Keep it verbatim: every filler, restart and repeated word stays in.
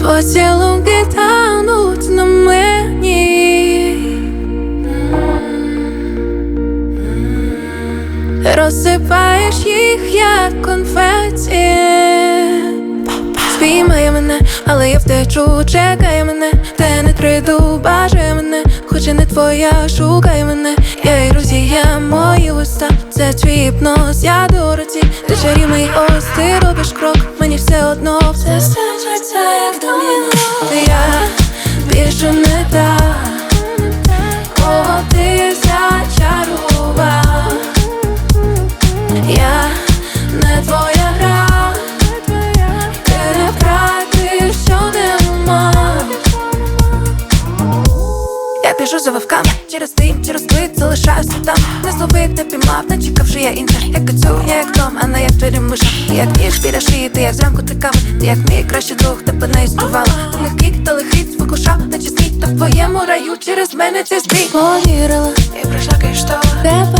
Поцілунки тануть на мені, розсипаєш їх, як конфеті. Спіймає мене, але я втечу, чекає мене. Те не прийду, бажає мене, хоч і не твоя, шукай мене. Я ілюзія, мої уста, це твій гіпноз, я до руці. Ти чарів мій ось, ти робиш крок, мені все одно, все стежиться, як доміно. Я більше не та, кого ти зачарував. Я не твоя гра, ти не прагнеш, що нема. Я біжу за вовками, через дим, через твит залишаюся там. Не зловив, не піймав, не чекав, що я інша. Як кацю, я як дом, а не як твій миша. Ти як ніж біля шиї, ти як зранку тиками. Ти як мій кращий друг, тебе не існувало. Ти легкий, та лихий, спокушав, наче сніть. Та в твоєму раю через мене цей збій. Повірила, і пройшла киштова.